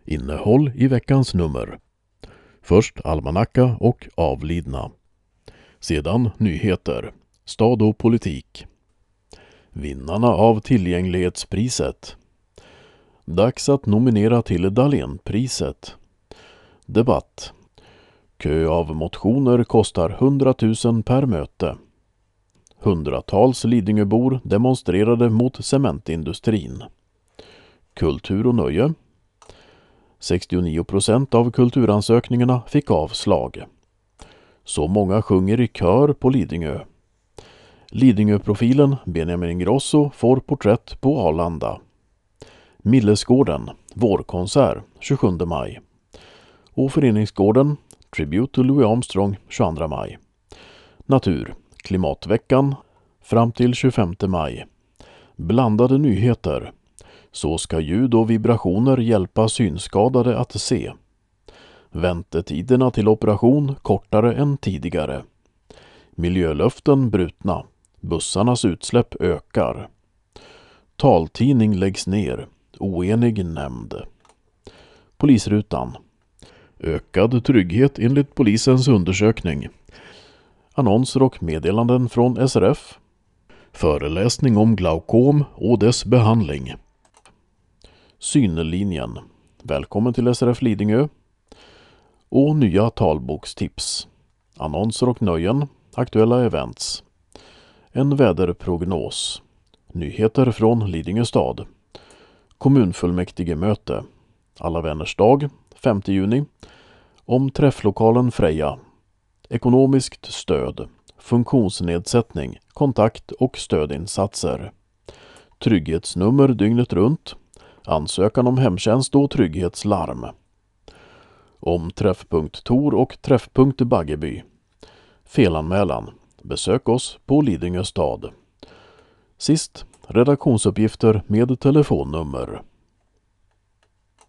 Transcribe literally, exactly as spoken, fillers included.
Innehåll i veckans nummer. Först almanacka och avlidna. Sedan nyheter, stad och politik. Vinnarna av tillgänglighetspriset. Dags att nominera till Dahlénpriset. Debatt. Kö av motioner kostar hundratusen per möte. Hundratals Lidingöbor demonstrerade mot cementindustrin. Kultur och nöje. sextionio procent av kulturansökningarna fick avslag. Så många sjunger i kör på Lidingö. Lidingöprofilen Benjamin Ingrosso får porträtt på Arlanda. Millesgården, vårkonsert tjugosjunde maj. Och Föreningsgården, Tribute to Louis Armstrong tjugoandra maj. Natur, klimatveckan fram till tjugofemte maj. Blandade nyheter. Så ska ljud och vibrationer hjälpa synskadade att se. Väntetiderna till operation kortare än tidigare. Miljölöften brutna. Bussarnas utsläpp ökar. Taltidning läggs ner. Oenig nämnd. Polisrutan. Ökad trygghet enligt polisens undersökning. Annonser och meddelanden från S R F. Föreläsning om glaukom och dess behandling. Synlinjen. Välkommen till S R F Lidingö. Och nya talbokstips. Annonser och nöjen. Aktuella events. En väderprognos. Nyheter från Lidingö stad. Kommunfullmäktige möte. Alla vänners dag, femte juni. Om träfflokalen Freja. Ekonomiskt stöd. Funktionsnedsättning. Kontakt- och stödinsatser. Trygghetsnummer dygnet runt. Ansökan om hemtjänst och trygghetslarm. Om träffpunkt Tor och träffpunkt Baggeby. Felanmälan. Besök oss på Lidingö stad. Sist, redaktionsuppgifter med telefonnummer.